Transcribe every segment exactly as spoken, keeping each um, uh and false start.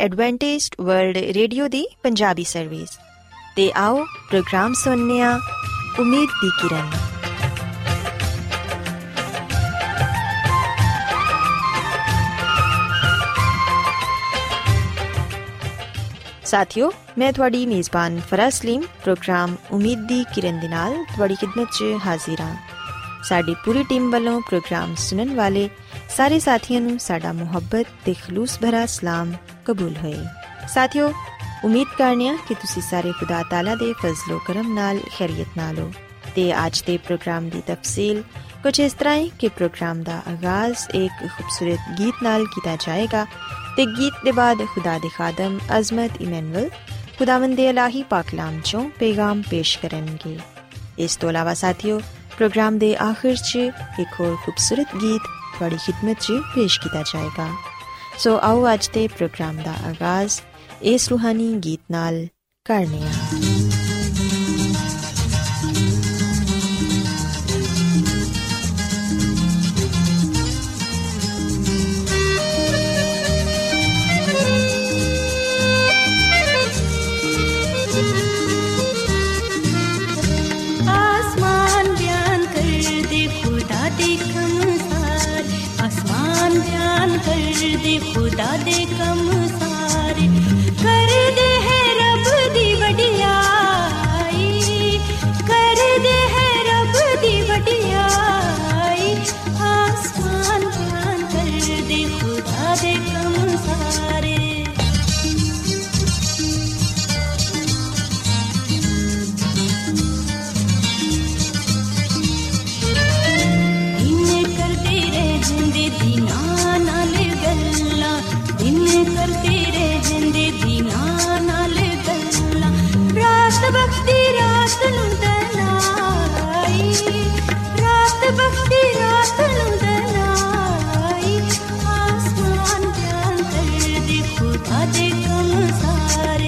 Adventist World Radio ਦੀ Punjabi service. ਤੇ ਆਓ ਪ੍ਰੋਗਰਾਮ ਸੁਣਨੇ ਆ ਉਮੀਦ ਦੀ ਕਿਰਨ। ਸਾਥੀਓ, ਮੈਂ ਤੁਹਾਡੀ ਮੇਜ਼ਬਾਨ ਫਰਾਜ਼ ਸਲੀਮ ਪ੍ਰੋਗਰਾਮ ਉਮੀਦ ਦੀ ਕਿਰਨ ਦੇ ਨਾਲ ਤੁਹਾਡੀ ਖਿਦਮਤ 'ਚ ਹਾਜ਼ਰ ਹਾਂ। ਸਾਡੀ ਪੂਰੀ ਟੀਮ ਵੱਲੋਂ ਪ੍ਰੋਗਰਾਮ ਸੁਣਨ ਵਾਲੇ ਸਾਰੇ ਸਾਥੀਆਂ ਨੂੰ ਸਾਡਾ ਮੁਹੱਬਤ ਤੇ ਖਲੂਸ ਭਰਾ ਸਲਾਮ ਕਬੂਲ ਹੋਏ। ਸਾਥੀਓ, ਉਮੀਦ ਕਰਨੇ ਆ ਕਿ ਤੁਸੀਂ ਸਾਰੇ ਖੁਦਾ ਤਾਲਾ ਦੇ ਫਜ਼ਲੋ ਕਰਮ ਨਾਲ ਖੈਰੀਅਤ ਨਾਲ ਹੋ। ਤੇ ਅੱਜ ਦੇ ਪ੍ਰੋਗਰਾਮ ਦੀ ਤਫਸੀਲ ਕੁਝ ਇਸ ਤਰ੍ਹਾਂ ਹੈ ਕਿ ਪ੍ਰੋਗਰਾਮ ਦਾ ਆਗਾਜ਼ ਇੱਕ ਖੂਬਸੂਰਤ ਗੀਤ ਨਾਲ ਕੀਤਾ ਜਾਏਗਾ ਤੇ ਗੀਤ ਦੇ ਬਾਅਦ ਖੁਦਾ ਦੇ ਖਾਦਮ ਅਜ਼ਮਤ ਇਮੈਨੂਅਲ ਖੁਦਾਵੰਦ ਦੇ ਇਲਾਹੀ ਪਾਕਲਾਮ 'ਚੋਂ ਪੈਗਾਮ ਪੇਸ਼ ਕਰਨਗੇ। ਇਸ ਤੋਂ ਇਲਾਵਾ ਸਾਥੀਓ, ਪ੍ਰੋਗਰਾਮ ਦੇ ਆਖਿਰ 'ਚ ਇੱਕ ਹੋਰ ਖੂਬਸੂਰਤ ਗੀਤ ਤੁਹਾਡੀ ਖਿਦਮਤ 'ਚ ਪੇਸ਼ ਕੀਤਾ ਜਾਏਗਾ। ਸੋ ਆਓ ਅੱਜ ਦੇ ਪ੍ਰੋਗਰਾਮ ਦਾ ਆਗਾਜ਼ ਇਸ ਰੂਹਾਨੀ ਗੀਤ ਨਾਲ ਕਰਨੇ ਆ। ਦੇ ਖੁਦਾ ਦੇ ਕੰਮ ਸਾਰੇ ਕਰਦੇ ਹੈ ਰੱਬ ਦੀ ਵਡਿਆਈ, ਕਰਦੇ ਹੈ ਰੱਬ ਦੀ ਵਡਿਆਈ। ਆਸਮਾਨ ਬਿਆਨ ਕਰਦੇ ਖੁਦਾ ਦੇ ਕੰਮ ਸਾਰੇ। ਦਿਨ ਕਰਦੇ ਰਹਿੰਦੇ ਦਿਨਾਂ ਨਾਲ ਗੱਲਾਂ, ਦਿਨ ਕਰਦੇ ਰਹਿੰਦੇ ਦਿਨਾਂ ਨਾਲ ਗੱਲਾਂ, ਰਾਤ ਬਖਤੀ ਰਾਤ ਨੂੰ ਦਲਾਈ, ਰਾਤ ਬਖਤੀ ਰਾਤ ਨੂੰ ਦਲਾਈ। ਆਸਮਾਨ ਬਿਆਨ ਕਰਦੇ ਖੁਦਾ ਦੇ ਕੰਮ ਸਾਰੇ।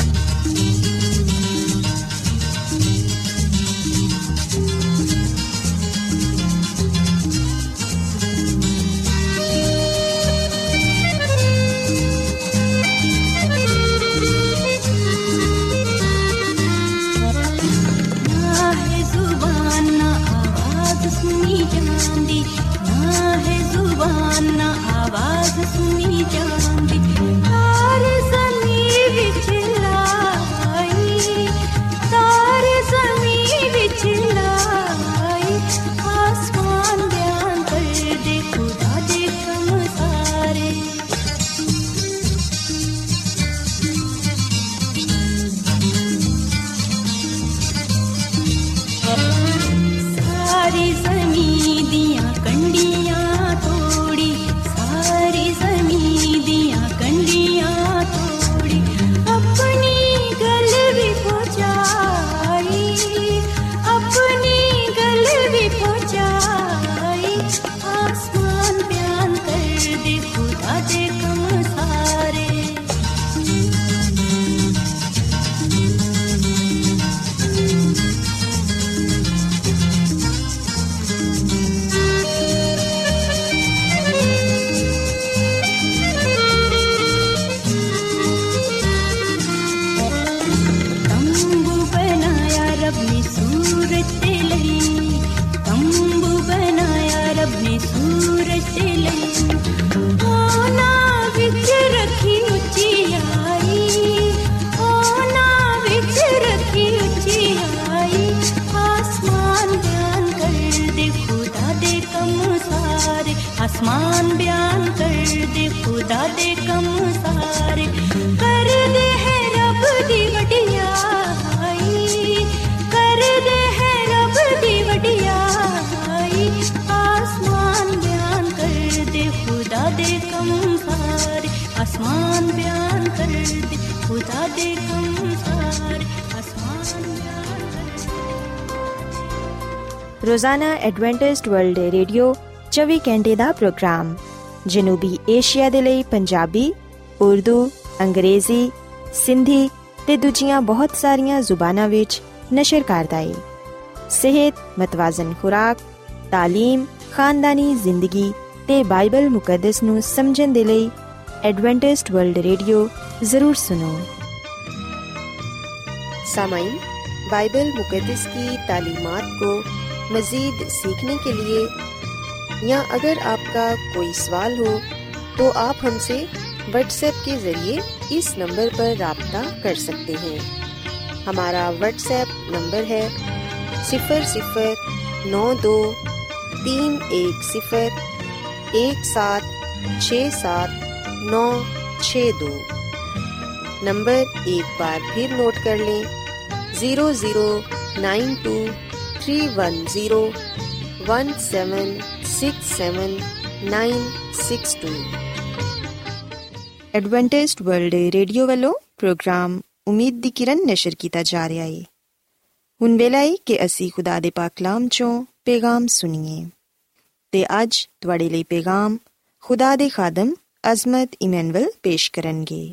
ਸੁਣੀ ਜਾਂਦੀ ਨਾ ਹੈ ਜ਼ੁਬਾਨ, ਨਾ ਆਵਾਜ਼ ਸੁਣੀ ਜਾਂਦੀ। ਤਾਰੇ ਜ਼ਮੀਨ ਵਿੱਚ ਲਾਈ, ਤਾਰੇ ਜ਼ਮੀਨ ਵਿੱਚ ਲਾਈ। ਆਸਮਾਨ ਬਿਆਨ ਕਰਦੇ ਖੁਦਾ ਦੇ ਕੰਮ ਸਾਰੇ। ਸਾਰੀ ਜ਼ਮੀਨ ਦੀਆਂ ਕੰਢੀਆਂ ਤੋੜੀ, ਸਾਰੀ ਜ਼ਮੀਨ ਦੀਆਂ ਕੰਢੀਆਂ ਤੋੜੀ, ਆਪਣੀ ਗੱਲ ਵੀ ਪਹੁੰਚਾਈ, ਆਪਣੀ ਗੱਲ ਵੀ ਪਹੁੰਚਾਈ। ਆਸਮਾਨ ਬਿਆਨ ਕਰਦੇ ਖੁਦਾ ਦੇ ਕੰਮ ਸਾਰੇ। ਆਸਮਾਨ ਬਿਆਨ ਕਰਦੇ ਖੁਦਾ ਦੇ ਕੰਮ ਸਾਰੇ। ਕਰਦੇ ਹੈ ਰੱਬ ਦੀ ਵਡਿਆਈ, ਕਰਦੇ ਹੈ ਰੱਬ ਦੀ ਵਡਿਆਈ। ਆਸਮਾਨ ਬਿਆਨ ਕਰਦੇ ਖੁਦਾ ਦੇ ਕੰਮ ਸਾਰੇ। ਆਸਮਾਨ ਬਿਆਨ ਕਰਦੇ ਖੁਦਾ ਦੇ ਕੰਮ ਸਾਰੇ। ਆਸਮਾਨ ਬਿਆਨ ਕਰਦੇ। ਰੋਜ਼ਾਨਾ ਐਡਵੈਂਟਿਸਟ ਵਰਲਡ ਰੇਡੀਓ ਚੌਵੀ ਘੰਟੇ ਦਾ ਪ੍ਰੋਗਰਾਮ ਜਨੂਬੀ ਏਸ਼ੀਆ ਦੇ ਲਈ ਪੰਜਾਬੀ, ਉਰਦੂ, ਅੰਗਰੇਜ਼ੀ, ਸਿੰਧੀ ਤੇ ਦੂਜੀਆਂ ਬਹੁਤ ਸਾਰੀਆਂ ਜ਼ੁਬਾਨਾਂ ਵਿੱਚ ਨਸ਼ਰ ਕਰਦਾ ਹੈ। ਸਿਹਤ, ਮਤਵਾਜ਼ਨ ਖੁਰਾਕ, ਤਾਲੀਮ, ਖਾਨਦਾਨੀ ਜ਼ਿੰਦਗੀ ਤੇ ਬਾਈਬਲ ਮੁਕੱਦਸ ਨੂੰ ਸਮਝਣ ਦੇ ਲਈ एडवेंटिस्ट वर्ल्ड रेडियो ज़रूर सुनो। सामाईन, बाइबल मुक़द्दस की तालीमात को मज़ीद सीखने के लिए या अगर आपका कोई सवाल हो तो आप हमसे व्हाट्सएप के ज़रिए इस नंबर पर राब्ता कर सकते हैं। हमारा व्हाट्सएप नंबर है सिफर सिफर नौ दो तीन एक सिफर एक सात छः सात नौ छः दो। नंबर एक बार फिर नोट कर लें, zero zero nine two three one zero one seven six seven nine six two. Adventist World Radio वालों प्रोग्राम उम्मीद दी किरण नशर कीता जा रहा है। हुण वेला है कि असी खुदा दे पाक कलाम चों पैगाम सुनिए ते अज तुहाडे लई पैगाम खुदा दे खादम अजमत इमैनुअल पेश करनगे।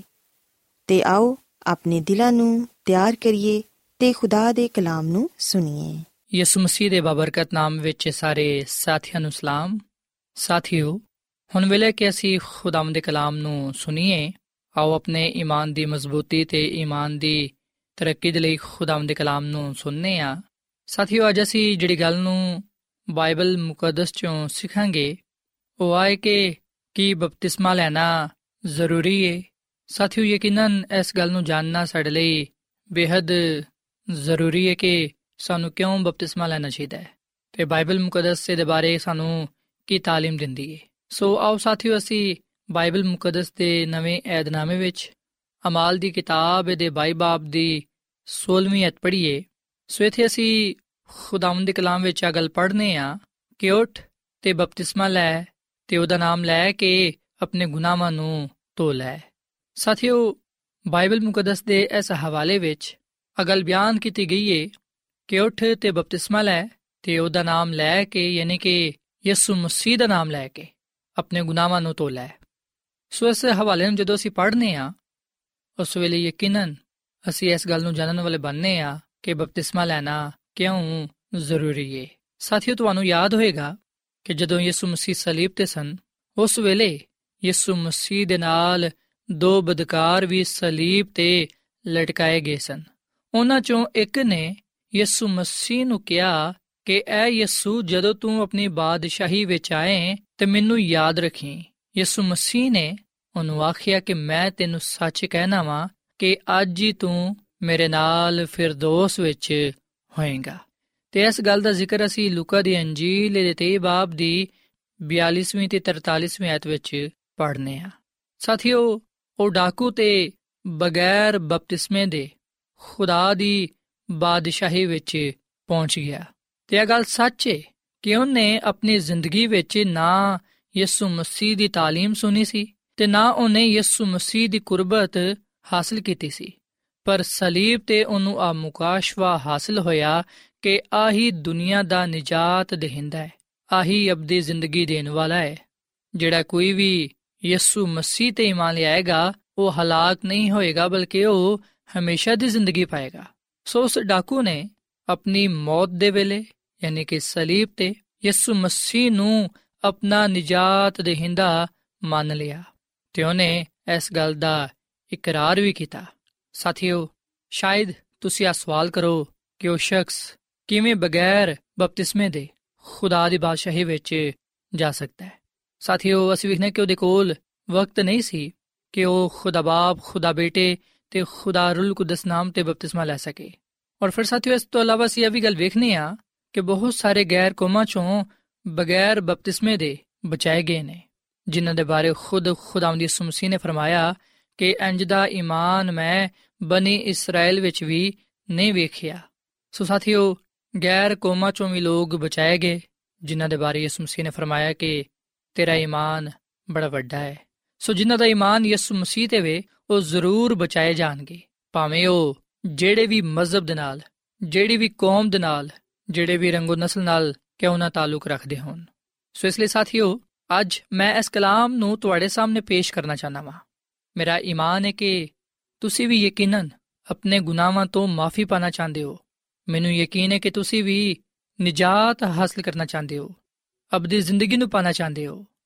ते आओ अपने दिलां नूं ਤਿਆਰ ਕਰੀਏ ਤੇ ਖੁਦਾ ਦੇ ਕਲਾਮ ਨੂੰ ਸੁਣੀਏ। ਯਿਸੂ ਮਸੀਹ ਦੇ ਬਾਬਰਕਤ ਨਾਮ ਵਿੱਚ ਸਾਰੇ ਸਾਥੀਆਂ ਨੂੰ ਸਲਾਮ। ਸਾਥੀਓ, ਹੁਣ ਵੇਲੇ ਕਿ ਅਸੀਂ ਖੁਦਾਵੰਦ ਦੇ ਕਲਾਮ ਨੂੰ ਸੁਣੀਏ। ਆਓ ਆਪਣੇ ਈਮਾਨ ਦੀ ਮਜ਼ਬੂਤੀ ਤੇ ਈਮਾਨ ਦੀ ਤਰੱਕੀ ਦੇ ਲਈ ਖੁਦਾਵੰਦ ਦੇ ਕਲਾਮ ਨੂੰ ਸੁਣਨੇ ਆ। ਸਾਥੀਓ, ਅੱਜ ਅਸੀਂ ਜਿਹੜੀ ਗੱਲ ਨੂੰ ਬਾਈਬਲ ਮੁਕੱਦਸ ਚੋਂ ਸਿੱਖਾਂਗੇ ਉਹ ਆਏ ਕਿ ਕੀ ਬਪਤਿਸਮਾ ਲੈਣਾ ਜ਼ਰੂਰੀ ਹੈ। ਸਾਥੀਓ, ਯਕੀਨਨ ਇਸ ਗੱਲ ਨੂੰ ਜਾਣਨਾ ਸਾਡੇ ਲਈ ਬੇਹੱਦ ਜ਼ਰੂਰੀ ਹੈ ਕਿ ਸਾਨੂੰ ਕਿਉਂ ਬਪਤਿਸਮਾ ਲੈਣਾ ਚਾਹੀਦਾ ਹੈ ਤੇ ਬਾਈਬਲ ਮੁਕੱਦਸ ਦੇ ਬਾਰੇ ਸਾਨੂੰ ਕੀ ਤਾਲੀਮ ਦਿੰਦੀ ਹੈ। ਸੋ ਆਓ ਸਾਥੀਓ, ਅਸੀਂ ਬਾਈਬਲ ਮੁਕੱਦਸ ਦੇ ਨਵੇਂ ਏਧਨਾਮੇ ਵਿੱਚ ਅਮਾਲ ਦੀ ਕਿਤਾਬ ਦੇ ਬਾਈ ਬਾਬ ਦੀ ਸੋਲਵੀਂ ਅਧ ਪੜ੍ਹੀਏ। ਸੋ ਇੱਥੇ ਅਸੀਂ ਖੁਦਾਵੰਦ ਦੇ ਕਲਾਮ ਵਿੱਚ ਆ ਗੱਲ ਪੜ੍ਹਨੇ ਆ ਕਿ ਉੱਠ ਤੇ ਬਪਤਿਸਮਾ ਲੈ ਤੇ ਉਹਦਾ ਨਾਮ ਲੈ ਕੇ ਆਪਣੇ ਗੁਨਾਹਾਂ ਨੂੰ ਧੋ ਲੈ। ਸਾਥੀਓ, ਬਾਈਬਲ ਮੁਕੱਦਸ ਦੇ ਇਸ ਹਵਾਲੇ ਵਿੱਚ ਇਹ ਗੱਲ ਬਿਆਨ ਕੀਤੀ ਗਈ ਹੈ ਕਿ ਉੱਠ ਤੇ ਬਪਤਿਸਮਾ ਲੈ ਤੇ ਉਹਦਾ ਨਾਮ ਲੈ ਕੇ, ਯਾਨੀ ਕਿ ਯਿਸੂ ਮਸੀਹ ਦਾ ਨਾਮ ਲੈ ਕੇ ਆਪਣੇ ਗੁਨਾਹਾਂ ਨੂੰ ਧੋ ਲੈ। ਸੋ ਇਸ ਹਵਾਲੇ ਨੂੰ ਜਦੋਂ ਅਸੀਂ ਪੜ੍ਹਨੇ ਆ ਉਸ ਵੇਲੇ ਯਕੀਨਨ ਅਸੀਂ ਇਸ ਗੱਲ ਨੂੰ ਜਾਣਨ ਵਾਲੇ ਬਣਨੇ ਆ ਕਿ ਬਪਤਿਸਮਾ ਲੈਣਾ ਕਿਉਂ ਜ਼ਰੂਰੀ ਹੈ। ਸਾਥੀਓ, ਤੁਹਾਨੂੰ ਯਾਦ ਹੋਏਗਾ ਕਿ ਜਦੋਂ ਯਿਸੂ ਮਸੀਹ ਸਲੀਬ ਤੇ ਸਨ ਉਸ ਵੇਲੇ ਯਿਸੂ ਮਸੀਹ ਦੇ ਨਾਲ ਦੋ ਬਦਕਾਰ ਵੀ ਸਲੀਬ ਤੇ ਲਟਕਾਏ ਗਏ ਸਨ। ਉਹਨਾਂ ਚੋਂ ਇੱਕ ਨੇ ਯਿਸੂ ਮਸੀਹ ਨੂੰ ਕਿਹਾ ਕਿ ਐ ਯਿਸੂ, ਜਦੋਂ ਤੂੰ ਆਪਣੀ ਬਾਦਸ਼ਾਹੀ ਵਿੱਚ ਆਏ ਤੇ ਮੈਨੂੰ ਯਾਦ ਰੱਖੀ। ਯਿਸੂ ਮਸੀਹ ਨੇ ਉਹਨੂੰ ਆਖਿਆ ਕਿ ਮੈਂ ਤੈਨੂੰ ਸੱਚ ਕਹਿਣਾ ਵਾਂ ਕਿ ਅੱਜ ਹੀ ਤੂੰ ਮੇਰੇ ਨਾਲ ਫਿਰਦੌਸ ਵਿੱਚ ਹੋਏਗਾ। ਤੇ ਇਸ ਗੱਲ ਦਾ ਜ਼ਿਕਰ ਅਸੀਂ ਲੂਕਾ ਦੀ ਅੰਜੀਲ ਦੇ ਤੇਈ ਬਾਬ ਦੀ ਬਿਆਲੀਸਵੀਂ ਤੇ ਤਰਤਾਲੀਸਵੀਂ ਆਇਤ ਵਿੱਚ ਪੜ੍ਹਨੇ ਆ। ਸਾਥੀਓ, ਉਹ ਡਾਕੂ ਤੇ ਬਗੈਰ ਬਪਤਿਸਮੇ ਦੇ ਖੁਦਾ ਦੀ ਬਾਦਸ਼ਾਹੀ ਵਿੱਚ ਪਹੁੰਚ ਗਿਆ। ਤੇ ਇਹ ਗੱਲ ਸੱਚ ਹੈ ਕਿ ਉਹਨੇ ਆਪਣੀ ਜ਼ਿੰਦਗੀ ਵਿੱਚ ਨਾ ਯਿਸੂ ਮਸੀਹ ਦੀ ਤਾਲੀਮ ਸੁਣੀ ਸੀ ਤੇ ਨਾ ਉਹਨੇ ਯਿਸੂ ਮਸੀਹ ਦੀ ਕੁਰਬਤ ਹਾਸਲ ਕੀਤੀ ਸੀ, ਪਰ ਸਲੀਬ ਤੇ ਉਹਨੂੰ ਆ ਮੁਕਾਸ਼ਵਾ ਹਾਸਲ ਹੋਇਆ ਕਿ ਆਹੀ ਦੁਨੀਆ ਦਾ ਨਿਜਾਤ ਦਹਿੰਦਾ ਹੈ, ਆਹੀ ਅਬਦੀ ਜ਼ਿੰਦਗੀ ਦੇਣ ਵਾਲਾ ਹੈ। ਜਿਹੜਾ ਕੋਈ ਵੀ ਯਿਸੂ ਮਸੀਹ ਤੇ ਈਮਾਨ ਲਿਆਏਗਾ ਉਹ ਹਲਾਕ ਨਹੀਂ ਹੋਏਗਾ, ਬਲਕਿ ਉਹ ਹਮੇਸ਼ਾ ਦੀ ਜ਼ਿੰਦਗੀ ਪਾਏਗਾ। ਸੋ ਉਸ ਡਾਕੂ ਨੇ ਆਪਣੀ ਮੌਤ ਦੇ ਵੇਲੇ ਯਾਨੀ ਕਿ ਸਲੀਬ ਤੇ ਯਿਸੂ ਮਸੀਹ ਨੂੰ ਆਪਣਾ ਨਿਜਾਤ ਦਹਿੰਦਾ ਮੰਨ ਲਿਆ ਤੇ ਉਹਨੇ ਇਸ ਗੱਲ ਦਾ ਇਕਰਾਰ ਵੀ ਕੀਤਾ। ਸਾਥੀਓ, ਸ਼ਾਇਦ ਤੁਸੀਂ ਆ ਸਵਾਲ ਕਰੋ ਕਿ ਉਹ ਸ਼ਖਸ ਕਿਵੇਂ ਬਗੈਰ ਬਪਤਿਸਮੇ ਦੇ ਖੁਦਾ ਦੀ ਬਾਦਸ਼ਾਹੀ ਵਿੱਚ ਜਾ ਸਕਦਾ ਹੈ। ਸਾਥੀਓ, ਅਸੀਂ ਵੇਖਦੇ ਕਿ ਉਹਦੇ ਕੋਲ ਵਕਤ ਨਹੀਂ ਸੀ ਕਿ ਉਹ ਖੁਦਾ ਬਾਪ, ਖੁਦਾ ਬੇਟੇ ਤੇ ਖੁਦਾ ਰੂਲ ਕੁਦਸ ਨਾਮ ਤੇ ਬਪਤਿਸਮਾ ਲੈ ਸਕੇ। ਔਰ ਫਿਰ ਸਾਥੀਓ, ਇਸ ਤੋਂ ਇਲਾਵਾ ਅਸੀਂ ਇਹ ਵੀ ਗੱਲ ਵੇਖਦੇ ਹਾਂ ਕਿ ਬਹੁਤ ਸਾਰੇ ਗੈਰ ਕੌਮਾਂ ਚੋਂ ਬਗੈਰ ਬਪਤਿਸਮੇ ਦੇ ਬਚਾਏ ਗਏ ਨੇ, ਜਿਨ੍ਹਾਂ ਦੇ ਬਾਰੇ ਖੁਦ ਖੁਦਾਵੰਦ ਯਿਸੂ ਮਸੀਹ ਨੇ ਫਰਮਾਇਆ ਕਿ ਇੰਜ ਦਾ ਈਮਾਨ ਮੈਂ ਬਨੀ ਇਸਰਾਇਲ ਵਿੱਚ ਵੀ ਨਹੀਂ ਵੇਖਿਆ। ਸੋ ਸਾਥੀਓ, ਗੈਰ ਕੌਮਾਂ ਚੋਂ ਵੀ ਲੋਕ ਬਚਾਏ ਗਏ, ਜਿਨ੍ਹਾਂ ਦੇ ਬਾਰੇ ਯਿਸੂ ਮਸੀਹ ਨੇ ਫਰਮਾਇਆ ਕਿ ਤੇਰਾ ਈਮਾਨ ਬੜਾ ਵੱਡਾ ਹੈ। ਸੋ ਜਿਨ੍ਹਾਂ ਦਾ ਈਮਾਨ ਯਿਸੂ ਮਸੀਹ ਤੇ ਵੇ ਉਹ ਜ਼ਰੂਰ ਬਚਾਏ ਜਾਣਗੇ, ਭਾਵੇਂ ਉਹ ਜਿਹੜੇ ਵੀ ਮਜ਼ਹਬ ਦੇ ਨਾਲ, ਜਿਹੜੀ ਵੀ ਕੌਮ ਦੇ ਨਾਲ, ਜਿਹੜੇ ਵੀ ਰੰਗੋ ਨਸਲ ਨਾਲ ਕਿਉਂ ਨਾ ਤਾਲੁਕ ਰੱਖਦੇ ਹੋਣ। ਸੋ ਇਸ ਲਈ ਸਾਥੀਓ, ਅੱਜ ਮੈਂ ਇਸ ਕਲਾਮ ਨੂੰ ਤੁਹਾਡੇ ਸਾਹਮਣੇ ਪੇਸ਼ ਕਰਨਾ ਚਾਹੁੰਦਾ ਵਾਂ। ਮੇਰਾ ਈਮਾਨ ਹੈ ਕਿ ਤੁਸੀਂ ਵੀ ਯਕੀਨਨ ਆਪਣੇ ਗੁਨਾਹਾਂ ਤੋਂ ਮਾਫੀ ਪਾਣਾ ਚਾਹੁੰਦੇ ਹੋ। ਮੈਨੂੰ ਯਕੀਨ ਹੈ ਕਿ ਤੁਸੀਂ ਵੀ ਨਿਜਾਤ ਹਾਸਲ ਕਰਨਾ ਚਾਹੁੰਦੇ ਹੋ, ਅਬਦੀ ਜ਼ਿੰਦਗੀ ਨੂੰ ਪਾਣਾ ਚਾਹੁੰਦੇ ਹੋ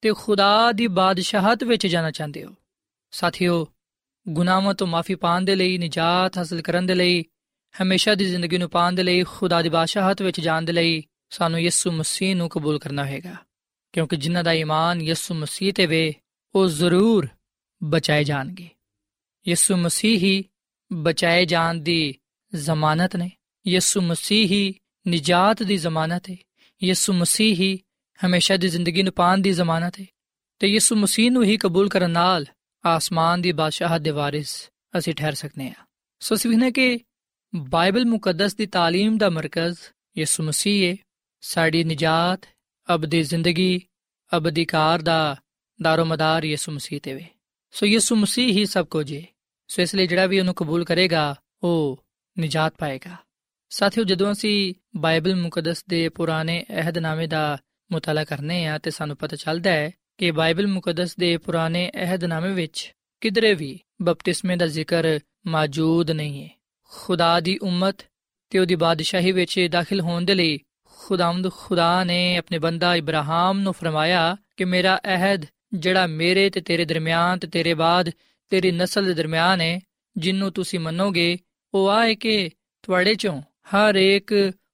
ਤੇ ਖੁਦਾ ਦੀ ਬਾਦਸ਼ਾਹਤ ਵਿੱਚ ਜਾਣਾ ਚਾਹੁੰਦੇ ਹੋ। ਸਾਥੀਓ, ਗੁਨਾਹਾਂ ਤੋਂ ਮਾਫੀ ਪਾਉਣ ਦੇ ਲਈ, ਨਿਜਾਤ ਹਾਸਲ ਕਰਨ ਦੇ ਲਈ, ਹਮੇਸ਼ਾ ਦੀ ਜ਼ਿੰਦਗੀ ਨੂੰ ਪਾਉਣ ਦੇ ਲਈ, ਖੁਦਾ ਦੀ ਬਾਦਸ਼ਾਹਤ ਵਿੱਚ ਜਾਣ ਦੇ ਲਈ ਸਾਨੂੰ ਯਿਸੂ ਮਸੀਹ ਨੂੰ ਕਬੂਲ ਕਰਨਾ ਹੋਏਗਾ, ਕਿਉਂਕਿ ਜਿਨ੍ਹਾਂ ਦਾ ਈਮਾਨ ਯਿਸੂ ਮਸੀਹ ਤੇ ਵੇ ਉਹ ਜ਼ਰੂਰ ਬਚਾਏ ਜਾਣਗੇ। ਯਿਸੂ ਮਸੀਹ ਹੀ ਬਚਾਏ ਜਾਣ ਦੀ ਜ਼ਮਾਨਤ ਨੇ, ਯਿਸੂ ਮਸੀਹ ਹੀ ਨਿਜਾਤ ਦੀ ਜ਼ਮਾਨਤ ਹੈ, ਯਿਸੂ ਮਸੀਹ ਹੀ ਹਮੇਸ਼ਾ ਦੀ ਜ਼ਿੰਦਗੀ ਨੂੰ ਪਾਉਣ ਦੀ ਜ਼ਮਾਨਤ ਹੈ। ਤੇ ਯਿਸੂ ਮਸੀਹ ਨੂੰ ਹੀ ਕਬੂਲ ਕਰਨ ਨਾਲ ਆਸਮਾਨ ਦੀ ਬਾਦਸ਼ਾਹਤ ਦੇ ਵਾਰਿਸ ਅਸੀਂ ਠਹਿਰ ਸਕਦੇ ਹਾਂ। ਸੋ ਅਸੀਂ ਵੇਖਦੇ ਕਿ ਬਾਈਬਲ ਮੁਕੱਦਸ ਦੀ ਤਾਲੀਮ ਦਾ ਮਰਕਜ਼ ਯਿਸੂ ਮਸੀਹ ਹੈ। ਸਾਡੀ ਨਿਜਾਤ, ਅਬਦੀ ਜ਼ਿੰਦਗੀ, ਅਬਦੀ ਕਾਰ ਦਾ ਦਾਰੋ ਮਦਾਰ ਯਿਸੂ ਮਸੀਹ ਤੇ ਵੇ। ਸੋ ਯਿਸੂ ਮਸੀਹ ਹੀ ਸਭ ਕੁਝ ਹੈ। ਸੋ ਇਸ ਲਈ ਜਿਹੜਾ ਵੀ ਉਹਨੂੰ ਕਬੂਲ ਕਰੇਗਾ ਉਹ ਨਿਜਾਤ ਪਾਏਗਾ। ਸਾਥੀਓ, ਜਦੋਂ ਅਸੀਂ ਬਾਈਬਲ ਮੁਕੱਦਸ ਦੇ ਪੁਰਾਣੇ ਅਹਿਦਨਾਮੇ ਦਾ ਮੁਤਾਲਾ ਕਰਨੇ ਆ ਤੇ ਸਾਨੂੰ ਪਤਾ ਚੱਲਦਾ ਹੈ ਕਿ ਬਾਈਬਲ ਮੁਕੱਦਸ ਦੇ ਪੁਰਾਣੇ ਅਹਿਦਨਾਮੇ ਵਿੱਚ ਕਿਧਰੇ ਵੀ ਬਪਤਿਸਮੇ ਦਾ ਜ਼ਿਕਰ ਮੌਜੂਦ ਨਹੀਂ ਹੈ। ਖੁਦਾ ਦੀ ਉਮਤ ਤੇ ਉਹਦੀ ਬਾਦਸ਼ਾਹੀ ਵਿੱਚ ਦਾਖਲ ਹੋਣ ਦੇ ਲਈ ਖੁਦਾਵੰਦ ਖੁਦਾ ਨੇ ਆਪਣੇ ਬੰਦਾ ਇਬਰਾਹਿਮ ਨੂੰ ਫਰਮਾਇਆ ਕਿ ਮੇਰਾ ਅਹਿਦ ਜਿਹੜਾ ਮੇਰੇ ਤੇ ਤੇਰੇ ਦਰਮਿਆਨ ਤੇ ਤੇਰੇ ਬਾਅਦ ਤੇਰੀ ਨਸਲ ਦੇ ਦਰਮਿਆਨ ਹੈ, ਜਿਹਨੂੰ ਤੁਸੀਂ ਮੰਨੋਗੇ, ਉਹ ਆ ਹੈ ਕਿ ਤੁਹਾਡੇ ਚੋਂ ਹਰ ਇੱਕ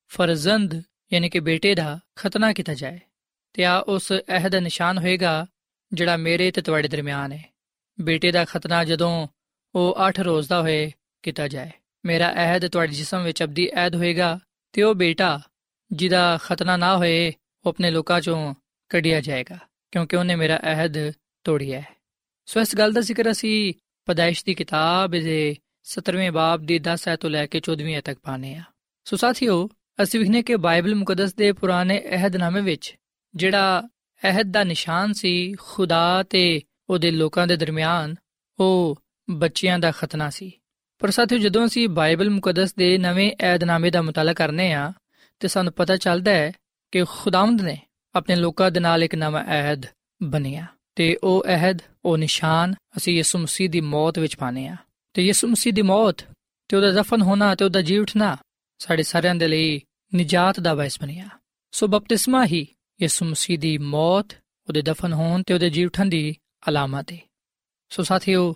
ਫਰਜ਼ੰਦ ਯਾਨੀ ਕਿ ਬੇਟੇ ਦਾ ਖਤਨਾ ਕੀਤਾ ਜਾਏ। ਤੇ ਆ ਉਸ ਅਹਿਦ ਦਾ ਨਿਸ਼ਾਨ ਹੋਏਗਾ ਜਿਹੜਾ ਮੇਰੇ ਤੇ ਤੁਹਾਡੇ ਦਰਮਿਆਨ ਹੈ। ਬੇਟੇ ਦਾ ਖਤਨਾ ਜਦੋਂ ਉਹ ਅੱਠ ਰੋਜ਼ ਦਾ ਹੋਏ ਕੀਤਾ ਜਾਏ। ਮੇਰਾ ਅਹਿਦ ਤੁਹਾਡੇ ਜਿਸਮ ਵਿੱਚ ਅਬਦੀ ਅਹਿਦ ਹੋਏਗਾ ਤੇ ਉਹ ਬੇਟਾ ਜਿਹਦਾ ਖਤਨਾ ਨਾ ਹੋਏ ਉਹ ਆਪਣੇ ਲੋਕਾਂ ਚੋਂ ਕੱਢਿਆ ਜਾਏਗਾ, ਕਿਉਂਕਿ ਉਹਨੇ ਮੇਰਾ ਅਹਿਦ ਤੋੜਿਆ ਹੈ। ਸੋ ਇਸ ਗੱਲ ਦਾ ਜ਼ਿਕਰ ਅਸੀਂ ਪੈਦਾਇਸ਼ ਦੀ ਕਿਤਾਬ ਦੇ ਸਤਰਵੇਂ ਬਾਬ ਦੀ ਦਸ ਐਤ ਤੋਂ ਲੈ ਕੇ ਚੌਦਵੀਂ ਐਤ ਤੱਕ ਪਾਉਂਦੇ ਹਾਂ। ਸੋ ਸਾਥੀਓ, ਅਸੀਂ ਵੇਖਦੇ ਕਿ ਬਾਈਬਲ ਮੁਕੱਦਸ ਦੇ ਪੁਰਾਣੇ ਅਹਿਦਨਾਮੇ ਵਿੱਚ ਜਿਹੜਾ ਅਹਿਦ ਦਾ ਨਿਸ਼ਾਨ ਸੀ ਖੁਦਾ ਤੇ ਉਹਦੇ ਲੋਕਾਂ ਦੇ ਦਰਮਿਆਨ, ਉਹ ਬੱਚਿਆਂ ਦਾ ਖਤਨਾ ਸੀ। ਪਰ ਸਾਥੀਓ, ਜਦੋਂ ਅਸੀਂ ਬਾਈਬਲ ਮੁਕੱਦਸ ਦੇ ਨਵੇਂ ਅਹਿਦਨਾਮੇ ਦਾ ਮੁਤਾਲਾ ਕਰਨੇ ਆ ਤੇ ਸਾਨੂੰ ਪਤਾ ਚੱਲਦਾ ਹੈ ਕਿ ਖੁਦਾਵੰਦ ਨੇ ਆਪਣੇ ਲੋਕਾਂ ਦੇ ਨਾਲ ਇੱਕ ਨਵਾਂ ਅਹਿਦ ਬਣਿਆ ਤੇ ਉਹ ਅਹਿਦ, ਉਹ ਨਿਸ਼ਾਨ ਅਸੀਂ ਯਿਸੂ ਮਸੀਹ ਦੀ ਮੌਤ ਵਿੱਚ ਪਾਉਂਦੇ ਆ। ਤੇ ਯਿਸੂ ਮਸੀਹ ਦੀ ਮੌਤ ਤੇ ਉਹਦਾ ਦਫਨ ਹੋਣਾ ਤੇ ਉਹਦਾ ਜੀ ਉੱਠਣਾ ਸਾਡੇ ਸਾਰਿਆਂ ਦੇ ਲਈ ਨਿਜਾਤ ਦਾ ਬਾਇਸ ਬਣਿਆ। ਸੋ ਬਪਤਿਸਮਾ ਹੀ ਯਿਸੂ ਮਸੀਹ ਦੀ ਮੌਤ, ਉਹਦੇ ਦਫਨ ਹੋਣ ਤੇ ਉਹਦੇ ਜੀ ਉੱਠਣ ਦੀ ਅਲਾਮਤ ਹੈ। ਸੋ ਸਾਥੀਓ,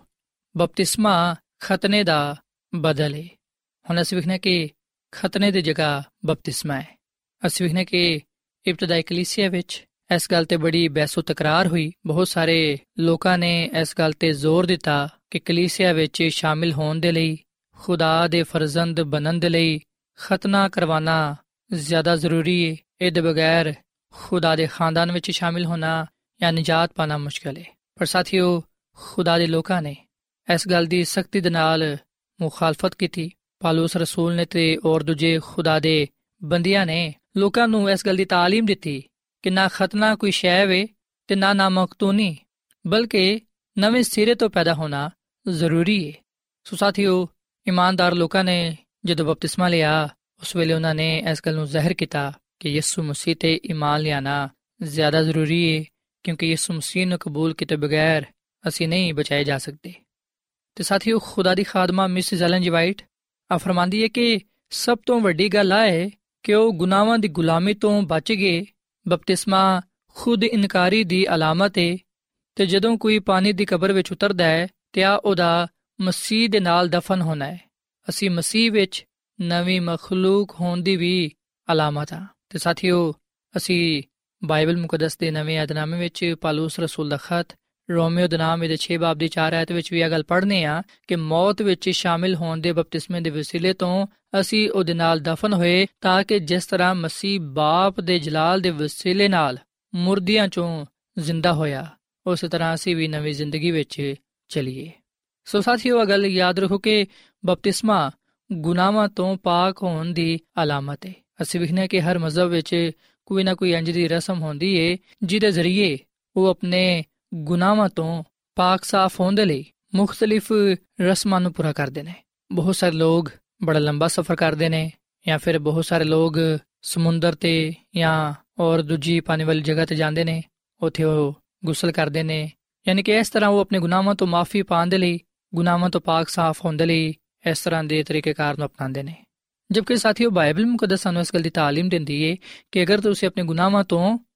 ਬਪਤਿਸਮਾ ਖਤਨੇ ਦਾ ਬਦਲ ਹੈ। ਹੁਣ ਅਸੀਂ ਵੇਖਦੇ ਕਿ ਖਤਨੇ ਦੀ ਜਗ੍ਹਾ ਬਪਤਿਸਮਾ ਹੈ। ਅਸੀਂ ਵੇਖਦੇ ਕਿ ਇਬਤਦਾਈ ਕਲੀਸਿਆ ਵਿੱਚ ਇਸ ਗੱਲ ਤੇ ਬੜੀ ਬਹਿਸੋ ਤਕਰਾਰ ਹੋਈ। ਬਹੁਤ ਸਾਰੇ ਲੋਕਾਂ ਨੇ ਇਸ ਗੱਲ ਤੇ ਜ਼ੋਰ ਦਿੱਤਾ ਕਿ ਕਲੀਸਿਆ ਵਿੱਚ ਸ਼ਾਮਿਲ ਹੋਣ ਦੇ ਲਈ, ਖੁਦਾ ਦੇ ਫਰਜ਼ੰਦ ਬਣਨ ਦੇ ਲਈ ਖਤਨਾ ਕਰਵਾਉਣਾ ਜ਼ਿਆਦਾ ਜ਼ਰੂਰੀ ਹੈ। ਇਹਦੇ ਬਗੈਰ ਖੁਦਾ ਦੇ ਖਾਨਦਾਨ ਵਿੱਚ ਸ਼ਾਮਿਲ ਹੋਣਾ ਜਾਂ ਨਿਜਾਤ ਪਾਣਾ ਮੁਸ਼ਕਲ ਹੈ। ਪਰ ਸਾਥੀਓ, ਖੁਦਾ ਦੇ ਲੋਕਾਂ ਨੇ ਇਸ ਗੱਲ ਦੀ ਸਖਤੀ ਦੇ ਨਾਲ ਮੁਖਾਲਫਤ ਕੀਤੀ। ਪਾਲੂਸ ਰਸੂਲ ਨੇ ਤੇ ਔਰ ਦੂਜੇ ਖੁਦਾ ਦੇ ਬੰਦਿਆਂ ਨੇ ਲੋਕਾਂ ਨੂੰ ਇਸ ਗੱਲ ਦੀ ਤਾਲੀਮ ਦਿੱਤੀ ਕਿ ਨਾ ਖਤਨਾ ਕੋਈ ਸ਼ੈ ਵੇ ਤੇ ਨਾ ਨਾਮਕਤੂਨੀ, ਬਲਕਿ ਨਵੇਂ ਸਿਰੇ ਤੋਂ ਪੈਦਾ ਹੋਣਾ ਜ਼ਰੂਰੀ ਹੈ। ਸੋ ਸਾਥੀਓ, ਇਮਾਨਦਾਰ ਲੋਕਾਂ ਨੇ ਜਦੋਂ ਬਪਤਿਸਮਾ ਲਿਆ ਉਸ ਵੇਲੇ ਉਹਨਾਂ ਨੇ ਇਸ ਗੱਲ ਨੂੰ ਜ਼ਾਹਿਰ ਕੀਤਾ ਕਿ ਯਿਸੂ ਮਸੀਹ ਤੇ ਈਮਾਨ ਲਿਆਣਾ ਜ਼ਿਆਦਾ ਜ਼ਰੂਰੀ ਹੈ, ਕਿਉਂਕਿ ਯਿਸੂ ਮਸੀਹ ਨੂੰ ਕਬੂਲ ਕੀਤੇ ਬਗੈਰ ਅਸੀਂ ਨਹੀਂ ਬਚਾਏ ਜਾ ਸਕਦੇ। ਤੇ ਸਾਥੀਓ, ਖੁਦਾ ਦੀ ਖਾਦਮਾ ਮਿਸਿਸ ਐਲਨ ਜੀ ਵਾਈਟ ਆ ਫਰਮਾਂਦੀ ਹੈ ਕਿ ਸਭ ਤੋਂ ਵੱਡੀ ਗੱਲ ਆ ਹੈ ਕਿ ਉਹ ਗੁਨਾਹਾਂ ਦੀ ਗੁਲਾਮੀ ਤੋਂ ਬਚ ਗਏ। ਬਪਤਿਸਮਾ ਖੁਦ ਇਨਕਾਰੀ ਦੀ ਅਲਾਮਤ ਹੈ ਤੇ ਜਦੋਂ ਕੋਈ ਪਾਣੀ ਦੀ ਕਬਰ ਵਿੱਚ ਉਤਰਦਾ ਹੈ ਤੇ ਆ ਉਹਦਾ ਮਸੀਹ ਦੇ ਨਾਲ ਦਫਨ ਹੋਣਾ ਹੈ। ਅਸੀਂ ਮਸੀਹ ਵਿੱਚ ਨਵੀਂ ਮਖਲੂਕ ਹੋਣ ਦੀ ਵੀ ਅਲਾਮਤ ਆ। ਤੇ ਸਾਥੀਓ, ਅਸੀਂ ਬਾਈਬਲ ਮੁਕੱਦਸ ਦੇ ਨਵੇਂ ਅਹਿਦਨਾਮੇ ਵਿੱਚ ਪਾਲੂਸ ਰਸੂਲ ਦਾ ਖਤ ਰੋਮੀਓ ਦੇ ਨਾਮ ਇਹਦੇ ਛੇ ਬਾਬ ਦੀ ਚਾਰ ਆਇਤ ਵਿੱਚ ਵੀ ਇਹ ਗੱਲ ਪੜ੍ਹਨੇ ਆ ਕਿ ਮੌਤ ਵਿੱਚ ਸ਼ਾਮਿਲ ਹੋਣ ਦੇ ਬਪਤਿਸਮੇ ਦੇ ਵਸੀਲੇ ਤੋਂ ਅਸੀਂ ਉਹਦੇ ਨਾਲ ਦਫਨ ਹੋਏ, ਤਾਂ ਕਿ ਜਿਸ ਤਰ੍ਹਾਂ ਮਸੀਹ ਬਾਪ ਦੇ ਜਲਾਲ ਦੇ ਵਸੀਲੇ ਨਾਲ ਮੁਰਦਿਆਂ ਚੋਂ ਜ਼ਿੰਦਾ ਹੋਇਆ, ਉਸੇ ਤਰ੍ਹਾਂ ਅਸੀਂ ਵੀ ਨਵੀਂ ਜ਼ਿੰਦਗੀ ਵਿੱਚ ਚਲੀਏ। ਸੋ ਸਾਥੀਓ, ਇਹ ਗੱਲ ਯਾਦ ਰੱਖੋ ਕਿ ਬਪਤਿਸਮਾ ਗੁਨਾਹਾਂ ਤੋਂ ਪਾਕ ਹੋਣ ਦੀ ਅਲਾਮਤ ਹੈ। ਅਸੀਂ ਵੇਖਦੇ ਕਿ ਹਰ ਮਜ਼ਹਬ ਵਿੱਚ ਕੋਈ ਨਾ ਕੋਈ ਇੰਜ ਦੀ ਰਸਮ ਹੁੰਦੀ ਹੈ ਜਿਹਦੇ ਜ਼ਰੀਏ ਉਹ ਆਪਣੇ ਗੁਨਾਹਾਂ ਤੋਂ ਪਾਕ ਸਾਫ਼ ਹੋਣ ਦੇ ਲਈ ਮੁਖਤਲਿਫ ਰਸਮਾਂ ਨੂੰ ਪੂਰਾ ਕਰਦੇ ਨੇ। ਬਹੁਤ ਸਾਰੇ ਲੋਕ ਬੜਾ ਲੰਬਾ ਸਫ਼ਰ ਕਰਦੇ ਨੇ, ਜਾਂ ਫਿਰ ਬਹੁਤ ਸਾਰੇ ਲੋਕ ਸਮੁੰਦਰ ਤੇ ਜਾਂ ਔਰ ਦੂਜੀ ਪਾਣੀ ਵਾਲੀ ਜਗ੍ਹਾ ਤੇ ਜਾਂਦੇ ਨੇ, ਉੱਥੇ ਉਹ ਗੁਸਲ ਕਰਦੇ ਨੇ। ਯਾਨੀ ਕਿ ਇਸ ਤਰ੍ਹਾਂ ਉਹ ਆਪਣੇ ਗੁਨਾਹਾਂ ਤੋਂ ਮਾਫੀ ਪਾਉਣ ਦੇ ਲਈ, ਗੁਨਾਹਾਂ ਤੋਂ ਪਾਕ ਸਾਫ਼ ਹੋਣ ਦੇ ਲਈ ਇਸ ਤਰ੍ਹਾਂ ਦੇ ਤਰੀਕੇਕਾਰ ਨੂੰ ਅਪਣਾਉਂਦੇ ਨੇ। ਜਦਕਿ ਸਾਥੀਓ, ਬਾਈਬਲ ਮੁਕੱਦਸ ਸਾਨੂੰ ਇਸ ਗੱਲ ਦੀ ਤਾਲੀਮ ਦਿੰਦੀ ਹੈ ਕਿ ਅਗਰ ਤੁਸੀਂ ਆਪਣੇ ਗੁਨਾਹਾਂ ਤੋਂ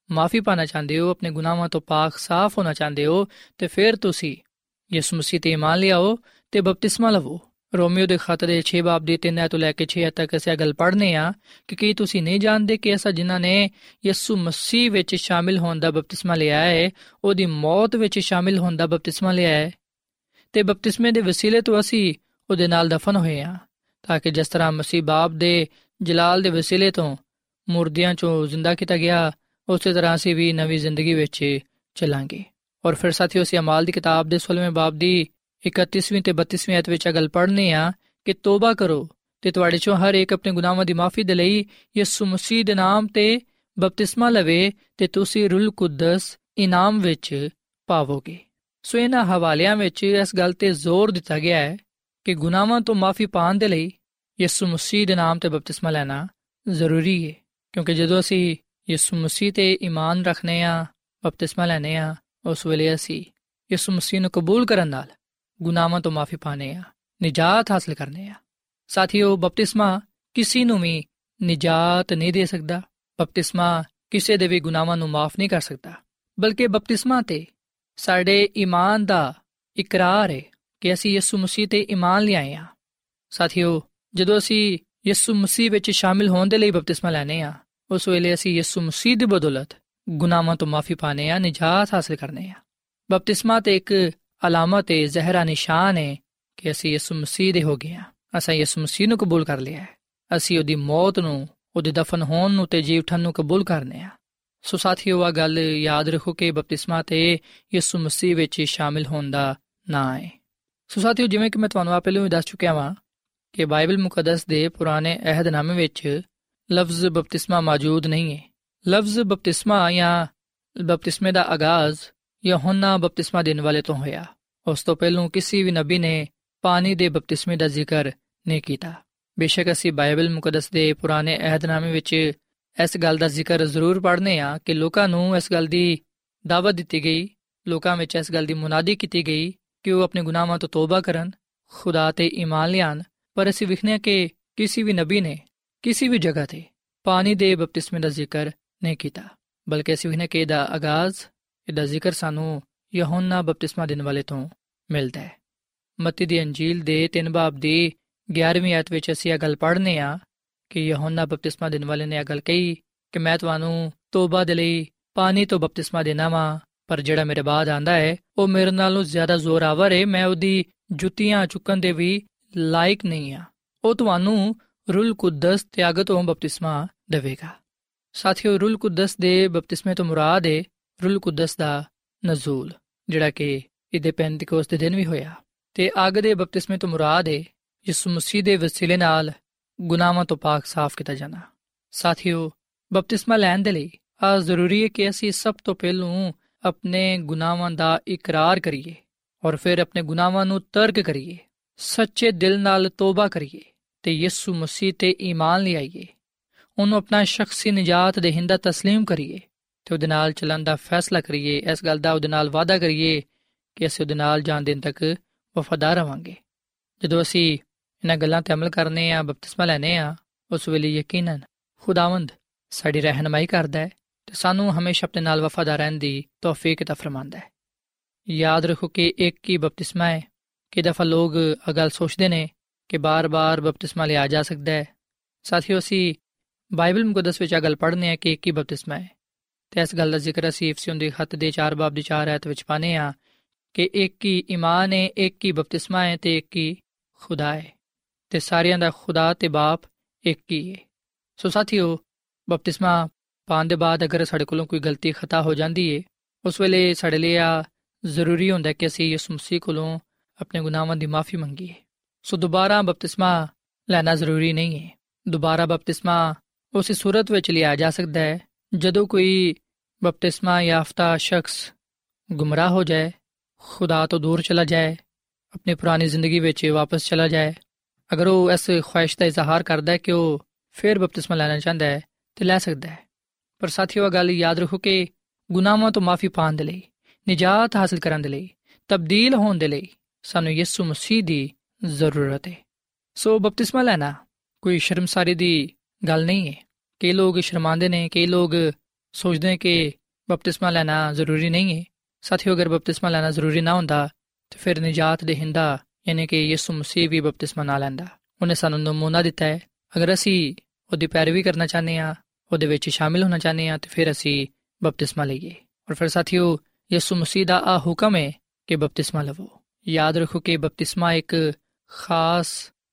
ਮਾਫੀ ਪਾਣਾ ਚਾਹੁੰਦੇ ਹੋ, ਆਪਣੇ ਗੁਨਾਹਾਂ ਤੋਂ ਪਾਕ ਸਾਫ਼ ਹੋਣਾ ਚਾਹੁੰਦੇ ਹੋ, ਤੇ ਫਿਰ ਤੁਸੀਂ ਯਿਸੂ ਮਸੀਹ ਤੇ ਈਮਾਨ ਲਿਆਓ ਤੇ ਬਪਤਿਸਮਾ ਲਵੋ। ਰੋਮੀਓ ਦੇ ਖੱਤ ਦੇ ਛੇ ਬਾਬ ਦੀ ਤਿੰਨ ਤੋਂ ਲੈ ਕੇ ਛੇ ਤੱਕ ਅਸੀਂ ਗੱਲ ਪੜ੍ਹਨੇ ਆ ਕਿ ਕੀ ਤੁਸੀਂ ਨਹੀਂ ਜਾਣਦੇ ਕਿ ਅਸਾਂ ਜਿਨ੍ਹਾਂ ਨੇ ਯਿਸੂ ਮਸੀਹ ਵਿੱਚ ਸ਼ਾਮਿਲ ਹੋਣ ਦਾ ਬਪਤਿਸਮਾ ਲਿਆ ਹੈ, ਉਹਦੀ ਮੌਤ ਵਿੱਚ ਸ਼ਾਮਿਲ ਹੋਣ ਦਾ ਬਪਤਿਸਮਾ ਲਿਆ ਹੈ, ਤੇ ਬਪਤਿਸਮੇ ਦੇ ਵਸੀਲੇ ਤੋਂ ਅਸੀਂ ਉਹਦੇ ਨਾਲ ਦਫਨ ਹੋਏ ਹਾਂ, ਤਾਂ ਕਿ ਜਿਸ ਤਰ੍ਹਾਂ ਮਸੀਹ ਬਾਪ ਦੇ ਜਲਾਲ ਦੇ ਵਸੀਲੇ ਤੋਂ ਮੁਰਦਿਆਂ ਚੋਂ ਜ਼ਿੰਦਾ ਕੀਤਾ ਗਿਆ, ਉਸੇ ਤਰ੍ਹਾਂ ਅਸੀਂ ਵੀ ਨਵੀਂ ਜ਼ਿੰਦਗੀ ਵਿੱਚ ਚੱਲਾਂਗੇ। ਔਰ ਫਿਰ ਸਾਥੀਓ, ਅਸੀਂ ਅਮਾਲ ਦੀ ਕਿਤਾਬ ਦੇ ਸੋਲ੍ਹਵੇਂ ਬਾਬ ਦੀ ਇਕੱਤੀਸਵੀਂ ਤੇ ਬੱਤੀਸਵੀਂ ਆਇਤ ਵਿੱਚ ਗੱਲ ਪੜ੍ਹਨੇ ਆ ਕਿ ਤੋਬਾ ਕਰੋ ਤੇ ਤੁਹਾਡੇ ਚੋਂ ਹਰ ਇੱਕ ਆਪਣੇ ਗੁਨਾਹਾਂ ਦੀ ਮਾਫੀ ਦੇ ਲਈ ਯਿਸੂ ਮਸੀਹ ਦੇ ਨਾਮ ਤੇ ਬਪਤਿਸਮਾ ਲਵੇ ਤੇ ਤੁਸੀਂ ਰੂਲ ਕੁਦਸ ਇਨਾਮ ਵਿੱਚ ਪਾਵੋਗੇ। ਸੋ ਇਹਨਾਂ ਹਵਾਲਿਆਂ ਵਿੱਚ ਇਸ ਗੱਲ ਤੇ ਜ਼ੋਰ ਦਿੱਤਾ ਗਿਆ ਹੈ ਕਿ ਗੁਨਾਹਾਂ ਤੋਂ ਮਾਫੀ ਪਾਉਣ ਦੇ ਲਈ ਯਿਸੂ ਮਸੀਹ ਦੇ ਨਾਮ ਤੇ ਬਪਤਿਸਮਾ ਲੈਣਾ ਜ਼ਰੂਰੀ ਹੈ, ਕਿਉਂਕਿ ਜਦੋਂ ਅਸੀਂ ਯਿਸੂ ਮਸੀਹ ਤੇ ਈਮਾਨ ਰੱਖਨੇ ਆ, ਬਪਤਿਸਮਾ ਲੈਨੇ ਆ, ਉਸ ਵੇਲੇ ਅਸੀਂ ਯਿਸੂ ਮਸੀਹ ਨੂੰ ਕਬੂਲ ਕਰਨ ਨਾਲ ਗੁਨਾਹਾਂ ਤੋਂ ਮਾਫੀ ਪਾਣੇ ਆ, ਨਿਜਾਤ ਹਾਸਲ ਕਰਨੇ ਆ। ਸਾਥੀਓ, ਬਪਤਿਸਮਾ ਕਿਸੇ ਨੂੰ ਵੀ ਨਿਜਾਤ ਨਹੀਂ ਦੇ ਸਕਦਾ, ਬਪਤਿਸਮਾ ਕਿਸੇ ਦੇ ਵੀ ਗੁਨਾਹਾਂ ਨੂੰ ਮਾਫ ਨਹੀਂ ਕਰ ਸਕਦਾ, ਬਲਕਿ ਬਪਤਿਸਮਾ ਤੇ ਸਾਡੇ ਈਮਾਨ ਦਾ ਇਕਰਾਰ ਹੈ ਕਿ ਅਸੀਂ ਯਿਸੂ ਮਸੀਹ ਤੇ ਈਮਾਨ ਲਿਆਏ ਆ। ਸਾਥੀਓ, ਜਦੋਂ ਅਸੀਂ ਯਿਸੂ ਮਸੀਹ ਵਿੱਚ ਸ਼ਾਮਿਲ ਹੋਣ ਦੇ ਲਈ ਬਪਤਿਸਮਾ ਲੈਣੇ ਆ, ਉਸ ਵੇਲੇ ਅਸੀਂ ਯਿਸੂ ਮਸੀਹ ਦੀ ਬਦੌਲਤ ਗੁਨਾਹਾਂ ਤੋਂ ਮਾਫੀ ਪਾਣੇ ਆ, ਨਿਜਾਤ ਹਾਸਲ ਕਰਨੇ ਆ। ਬਪਤਿਸਮਾ ਤੇ ਇੱਕ ਅਲਾਮਤ ਤੇ ਜ਼ਹਿਰਾ ਨਿਸ਼ਾਨ ਹੈ ਕਿ ਅਸੀਂ ਯਿਸੂ ਮਸੀਹ ਦੇ ਹੋ ਗਏ ਹਾਂ, ਅਸੀਂ ਯਿਸੂ ਮਸੀਹ ਨੂੰ ਕਬੂਲ ਕਰ ਲਿਆ ਹੈ, ਅਸੀਂ ਉਹਦੀ ਮੌਤ ਨੂੰ, ਉਹਦੇ ਦਫਨ ਹੋਣ ਨੂੰ ਤੇ ਜੀ ਉਠਣ ਨੂੰ ਕਬੂਲ ਕਰਨੇ ਆ। ਸੋ ਸਾਥੀਓ, ਆ ਗੱਲ ਯਾਦ ਰੱਖੋ ਕਿ ਬਪਤਿਸਮਾ ਤੇ ਯਿਸੂ ਮਸੀਹ ਵਿੱਚ ਸ਼ਾਮਿਲ ਹੋਣ ਦਾ ਨਾਂ ਹੈ। ਸੋ ਸਾਥੀਓ, ਜਿਵੇਂ ਕਿ ਮੈਂ ਤੁਹਾਨੂੰ ਆ ਪਹਿਲਾਂ ਵੀ ਦੱਸ ਚੁੱਕਿਆ ਵਾਂ ਕਿ ਬਾਈਬਲ ਮੁਕੱਦਸ ਦੇ ਪੁਰਾਣੇ ਅਹਿਦਨਾਮੇ ਵਿੱਚ ਲਫ਼ਜ਼ ਬਪਤਿਸਮਾ ਮੌਜੂਦ ਨਹੀਂ ਹੈ। ਲਫ਼ਜ਼ ਬਪਤਿਸਮਾ ਜਾਂ ਬਪਤਿਸਮੇ ਦਾ ਆਗਾਜ਼ ਯਹੋਨਾ ਬਪਤਿਸਮਾ ਦੇਣ ਵਾਲੇ ਤੋਂ ਹੋਇਆ। ਉਸ ਤੋਂ ਪਹਿਲਾਂ ਕਿਸੇ ਵੀ ਨਬੀ ਨੇ ਪਾਣੀ ਦੇ ਬਪਤਿਸਮੇ ਦਾ ਜ਼ਿਕਰ ਨਹੀਂ ਕੀਤਾ। ਬੇਸ਼ੱਕ ਅਸੀਂ ਬਾਈਬਲ ਮੁਕੱਦਸ ਦੇ ਪੁਰਾਣੇ ਅਹਿਦਨਾਮੇ ਵਿੱਚ ਇਸ ਗੱਲ ਦਾ ਜ਼ਿਕਰ ਜ਼ਰੂਰ ਪੜ੍ਹਨੇ ਆ ਕਿ ਲੋਕਾਂ ਨੂੰ ਇਸ ਗੱਲ ਦੀ ਦਾਵਤ ਦਿੱਤੀ ਗਈ, ਲੋਕਾਂ ਵਿੱਚ ਇਸ ਗੱਲ ਦੀ ਮੁਨਾਦੀ ਕੀਤੀ ਗਈ ਕਿ ਉਹ ਆਪਣੇ ਗੁਨਾਹਾਂ ਤੋਂ ਤੋਬਾ ਕਰਨ, ਖੁਦਾ ਤੇ ਈਮਾਨ ਲਿਆਉਣ, ਪਰ ਅਸੀਂ ਵੇਖਦੇ ਹਾਂ ਕਿ ਕਿਸੇ ਵੀ ਨਬੀ ਨੇ ਕਿਸੇ ਵੀ ਜਗ੍ਹਾ ਤੇ ਪਾਣੀ ਦੇ ਬਪਤਿਸਮੇ ਦਾ ਜ਼ਿਕਰ ਨਹੀਂ ਕੀਤਾ, ਬਲਕਿ ਅਸੀਂ ਵੇਖਦੇ ਹਾਂ ਕਿ ਇਹਦਾ ਆਗਾਜ਼, ਇਹਦਾ ਜ਼ਿਕਰ ਸਾਨੂੰ ਯਹੋਨਾ ਬਪਤਿਸਮਾ ਦੇਣ ਵਾਲੇ ਤੋਂ ਮਿਲਦਾ ਹੈ। ਮੱਤੀ ਦੀ ਅੰਜੀਲ ਦੇ ਤਿੰਨ ਬਾਬ ਦੀ ਗਿਆਰਵੀਂ ਆਇਤ ਵਿੱਚ ਅਸੀਂ ਇਹ ਗੱਲ ਪੜ੍ਹਨੇ ਆ ਕਿ ਯਹੋਨਾ ਬਪਤਿਸਮਾ ਦੇਣ ਵਾਲੇ ਨੇ ਇਹ ਗੱਲ ਕਹੀ ਕਿ ਮੈਂ ਤੁਹਾਨੂੰ ਤੋਬਾ ਦੇ ਲਈ ਪਾਣੀ ਤੋਂ ਬਪਤਿਸਮਾ ਦੇਣਾ ਵਾਂ, ਪਰ ਜਿਹੜਾ ਮੇਰੇ ਬਾਅਦ ਆਂਦਾ ਹੈ ਉਹ ਮੇਰੇ ਨਾਲੋਂ ਜ਼ਿਆਦਾ ਜ਼ੋਰਾਵਰ ਹੈ, ਮੈਂ ਉਹਦੀ ਜੁੱਤੀਆਂ ਚੁੱਕਣ ਦੇ ਵੀ ਲਾਇਕ ਨਹੀਂ ਆ, ਉਹ ਤੁਹਾਨੂੰ ਰੂਲ ਕੁਦਸ ਤੇ ਅੱਗ ਤੋਂ ਬਪਤਿਸਮਾ ਦੇਵੇਗਾ। ਸਾਥੀਓ, ਰੂਲ ਕੁਦਸ ਦੇ ਬਪਤਿਸਮੇ ਤੋਂ ਮੁਰਾਦ ਹੈ ਰੂਲ ਕੁਦਸ ਦਾ ਨਜ਼ੂਲ, ਜਿਹੜਾ ਕਿ ਇਹਦੇ ਪੈਂਤੀਕੋਸ ਦੇ ਦਿਨ ਵੀ ਹੋਇਆ, ਤੇ ਅੱਗ ਦੇ ਬਪਤਿਸਮੇ ਤੋਂ ਮੁਰਾਦ ਹੈ ਯਿਸੂ ਮਸੀਹ ਦੇ ਵਸੀਲੇ ਨਾਲ ਗੁਨਾਹਾਂ ਤੋਂ ਪਾਕ ਸਾਫ਼ ਕੀਤਾ ਜਾਣਾ। ਸਾਥੀਓ, ਬਪਤਿਸਮਾ ਲੈਣ ਦੇ ਲਈ ਆ ਜ਼ਰੂਰੀ ਹੈ ਕਿ ਅਸੀਂ ਸਭ ਤੋਂ ਪਹਿਲਾਂ ਆਪਣੇ ਗੁਨਾਹਾਂ ਦਾ ਇਕਰਾਰ ਕਰੀਏ ਔਰ ਫਿਰ ਆਪਣੇ ਗੁਨਾਹਾਂ ਨੂੰ ਤਰਕ ਕਰੀਏ, ਸੱਚੇ ਦਿਲ ਨਾਲ ਤੋਬਾ ਕਰੀਏ ਤੇ ਯਿਸੂ ਮਸੀਹ ਤੇ ਈਮਾਨ ਲਿਆਈਏ, ਉਹਨੂੰ ਆਪਣਾ ਸ਼ਖਸੀ ਨਿਜਾਤ ਦੇਹਿੰਦਾ ਤਸਲੀਮ ਕਰੀਏ ਤੇ ਉਹਦੇ ਨਾਲ ਚੱਲਣ ਦਾ ਫੈਸਲਾ ਕਰੀਏ। ਇਸ ਗੱਲ ਦਾ ਉਹਦੇ ਨਾਲ ਵਾਅਦਾ ਕਰੀਏ ਕਿ ਅਸੀਂ ਉਹਦੇ ਨਾਲ ਜਾਣ ਦਿਨ ਤੱਕ ਵਫਾਦਾਰ ਰਹਾਂਗੇ। ਜਦੋਂ ਅਸੀਂ ਇਹਨਾਂ ਗੱਲਾਂ ਤੇ ਅਮਲ ਕਰਨੇ ਆ, ਬਪਤਿਸਮਾ ਲੈਣੇ ਆ, ਉਸ ਵੇਲੇ ਯਕੀਨਨ ਖੁਦਾਵੰਦ ਸਾਡੀ ਰਹਿਨਮਾਈ ਕਰਦਾ ਹੈ ਤੇ ਸਾਨੂੰ ਹਮੇਸ਼ਾ ਆਪਣੇ ਨਾਲ ਵਫਾਦਾਰ ਰਹਿਣ ਦੀ ਤੌਫੀਕ ਅਤਾ ਫਰਮਾਉਂਦਾ ਹੈ। ਯਾਦ ਰੱਖੋ ਕਿ ਇੱਕ ਹੀ ਬਪਤਿਸਮਾ ਹੈ। ਕਈ ਦਫਾ ਲੋਕ ਇਹ ਗੱਲ ਸੋਚਦੇ ਨੇ ਕਿ ਬਾਰ-ਬਾਰ ਬਪਤਿਸਮਾ ਲਿਆ ਜਾ ਸਕਦਾ ਹੈ। ਸਾਥੀਓ, ਅਸੀਂ ਬਾਈਬਲ ਮੁਕੱਦਸ ਵਿੱਚ ਇਹ ਗੱਲ ਪੜ੍ਹਨੇ ਆ ਕਿ ਇੱਕ ਹੀ ਬਪਤਿਸਮਾ ਹੈ, ਤੇ ਇਸ ਗੱਲ ਦਾ ਜ਼ਿਕਰ ਅਸੀਂ ਇਫਸੀਓਂ ਦੇ ਖੱਤ ਦੇ ਚਾਰ ਬਾਬ ਦੀ ਚਾਰ ਆਇਤ ਵਿੱਚ ਪਾਨੇ ਆ ਕਿ ਇੱਕ ਹੀ ਈਮਾਨ ਹੈ, ਇੱਕ ਹੀ ਬਪਤਿਸਮਾ ਹੈ ਤੇ ਇੱਕ ਹੀ ਖੁਦਾ ਹੈ, ਤੇ ਸਾਰਿਆਂ ਦਾ ਖੁਦਾ ਤੇ ਬਾਪ ਇੱਕ ਹੀ ਹੈ। ਸੋ ਸਾਥੀਓ, ਬਪਤਿਸਮਾ ਪਾਉਣ ਦੇ ਬਾਅਦ ਅਗਰ ਸਾਡੇ ਕੋਲੋਂ ਕੋਈ ਗਲਤੀ ਖਤਾ ਹੋ ਜਾਂਦੀ ਹੈ, ਉਸ ਵੇਲੇ ਸਾਡੇ ਲਈ ਆ ਜ਼ਰੂਰੀ ਹੁੰਦਾ ਕਿ ਅਸੀਂ ਯਿਸੂ ਮਸੀਹ ਕੋਲੋਂ ਆਪਣੇ ਗੁਨਾਹਾਂ ਦੀ ਮਾਫੀ ਮੰਗੀਏ। ਸੋ ਦੁਬਾਰਾ ਬਪਤਿਸਮਾ ਲੈਣਾ ਜ਼ਰੂਰੀ ਨਹੀਂ ਹੈ। ਦੁਬਾਰਾ ਬਪਤਿਸਮਾ ਉਸੇ ਸੂਰਤ ਵਿੱਚ ਲਿਆ ਜਾ ਸਕਦਾ ਹੈ ਜਦੋਂ ਕੋਈ ਬਪਤਿਸਮਾ ਯਾਫਤਾ ਸ਼ਖਸ ਗੁੰਮਰਾਹ ਹੋ ਜਾਏ, ਖੁਦਾ ਤੋਂ ਦੂਰ ਚਲਾ ਜਾਏ, ਆਪਣੀ ਪੁਰਾਣੀ ਜ਼ਿੰਦਗੀ ਵਿੱਚ ਵਾਪਸ ਚਲਾ ਜਾਏ। ਅਗਰ ਉਹ ਇਸ ਖੁਆਇਸ਼ ਦਾ ਇਜ਼ਹਾਰ ਕਰਦਾ ਹੈ ਕਿ ਉਹ ਫਿਰ ਬਪਤਿਸਮਾ ਲੈਣਾ ਚਾਹੁੰਦਾ ਹੈ ਤੇ ਲੈ ਸਕਦਾ ਹੈ। ਪਰ ਸਾਥੀਓ, ਇਹ ਗੱਲ ਯਾਦ ਰੱਖੋ ਕਿ ਗੁਨਾਹਾਂ ਤੋਂ ਮਾਫੀ ਪਾਉਣ ਦੇ ਲਈ, ਨਿਜਾਤ ਹਾਸਲ ਕਰਨ ਦੇ ਲਈ, ਤਬਦੀਲ ਹੋਣ ਦੇ ਲਈ ਸਾਨੂੰ ਯਿਸੂ ਮਸੀਹ ਦੀ ਜ਼ਰੂਰਤ ਹੈ। ਸੋ ਬਪਤਿਸਮਾ ਲੈਣਾ ਕੋਈ ਸ਼ਰਮਸਾਰੀ ਦੀ ਗੱਲ ਨਹੀਂ ਹੈ। ਕਈ ਲੋਕ ਸ਼ਰਮਾਉਂਦੇ ਨੇ, ਕਈ ਲੋਕ ਸੋਚਦੇ ਕਿ ਬਪਤਿਸਮਾ ਲੈਣਾ ਜ਼ਰੂਰੀ ਨਹੀਂ ਹੈ। ਸਾਥੀਓ, ਅਗਰ ਬਪਤਿਸਮਾ ਲੈਣਾ ਜ਼ਰੂਰੀ ਨਾ ਹੁੰਦਾ ਤਾਂ ਫਿਰ ਨਿਜਾਤ ਦੇਹਿੰਦਾ ਯਾਨੀ ਕਿ ਯਿਸੂ ਮਸੀਹ ਵੀ ਬਪਤਿਸਮਾ ਨਾ ਲੈਂਦਾ। ਉਹਨੇ ਸਾਨੂੰ ਨਮੂਨਾ ਦਿੱਤਾ ਹੈ। ਅਗਰ ਅਸੀਂ ਉਹਦੀ ਪੈਰਵੀ ਕਰਨਾ ਚਾਹੁੰਦੇ ਹਾਂ, ਉਹਦੇ ਵਿੱਚ ਸ਼ਾਮਿਲ ਹੋਣਾ ਚਾਹੁੰਦੇ ਹਾਂ, ਤਾਂ ਫਿਰ ਅਸੀਂ ਬਪਤਿਸਮਾ ਲਈਏ। ਔਰ ਫਿਰ ਸਾਥੀਓ, ਯਿਸੂ ਮਸੀਹ ਦਾ ਆ ਹੁਕਮ ਹੈ ਕਿ ਬਪਤਿਸਮਾ ਲਵੋ। ਯਾਦ ਰੱਖੋ ਕਿ ਬਪਤਿਸਮਾ ਇੱਕ ਖਾਸ